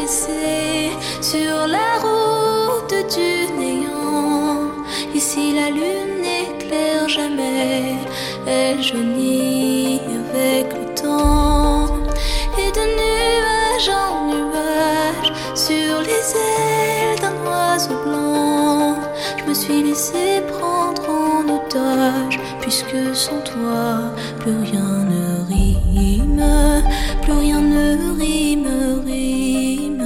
laissé sur la route du néant. Ici la lune n'éclaire jamais, elle jaunit avec le temps. Et de nuage en nuage, sur les ailes d'un oiseau blanc, je me suis laissé prendre en otage, puisque sans toi, plus rien ne rime, plus rien ne rime.